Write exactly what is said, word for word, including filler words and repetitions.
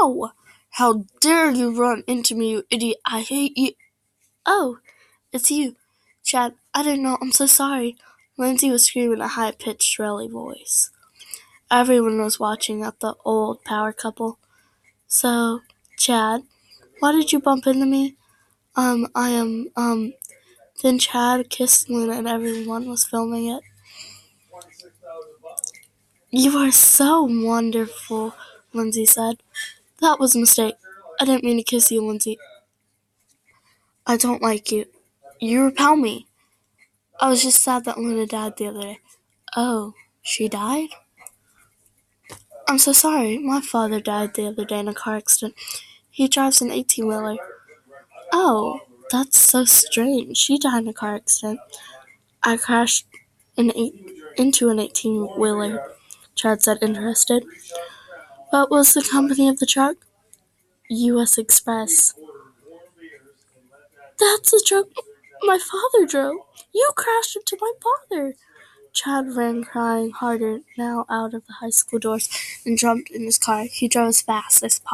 Ow! How dare you run into me, you idiot! I hate you! Oh, it's you, Chad. I didn't know. I'm so sorry. Lindsay was screaming in a high-pitched, shrilly voice. Everyone was watching at the old power couple. So, Chad, why did you bump into me? Um, I am, um... Then Chad kissed Luna and everyone was filming it. You are so wonderful, Lindsay said. That was a mistake. I didn't mean to kiss you, Lindsay. I don't like you. You repel me. I was just sad that Luna died the other day. Oh, she died? I'm so sorry. My father died the other day in a car accident. He drives an eighteen-wheeler. Oh, that's so strange. She died in a car accident. I crashed in eight, into an eighteen-wheeler, Chad said, interested. What was the company of the truck? U S Express. That's the truck my father drove. You crashed into my father. Chad ran crying harder now out of the high school doors and jumped in his car. He drove as fast as possible.